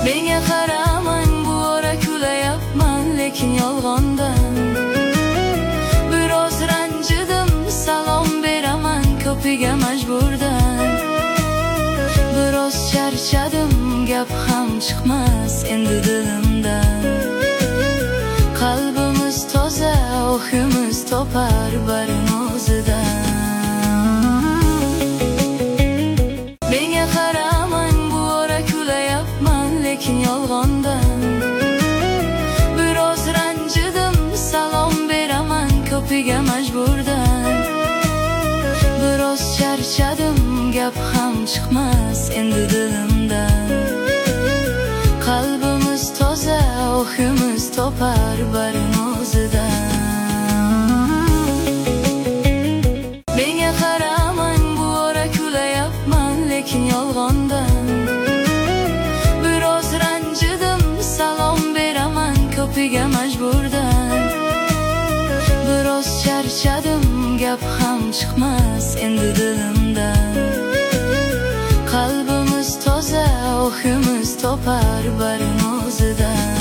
Menga qaramang, bu ora kulayapman lekin yolg'ondan. Biroz ranjidim, salom beraman ko'piga majburdan. Biroz charchadim, gap ham chiqmas endi dilimdan. Qalbimiz toza, o'himiz topar barin o'zidan. Menga qaramang, bu ora kulayapman lekin yolg'ondan. Biroz ranjidim, salom beraman ko'piga majburdan. Biroz charchadim, gap ham chiqmas endi dilimdan. Qalbimiz toza, o'himiz topar barin o'zidan. Menga qaramang, bu ora kulayapman lekin yolg'ondan. Biroz ranjidim, salom beraman ko'piga majburdan. Biroz charchadim, gap ham chiqmas endi dilimdan. Qalbimiz toza, o'himiz topar barin o'zidan.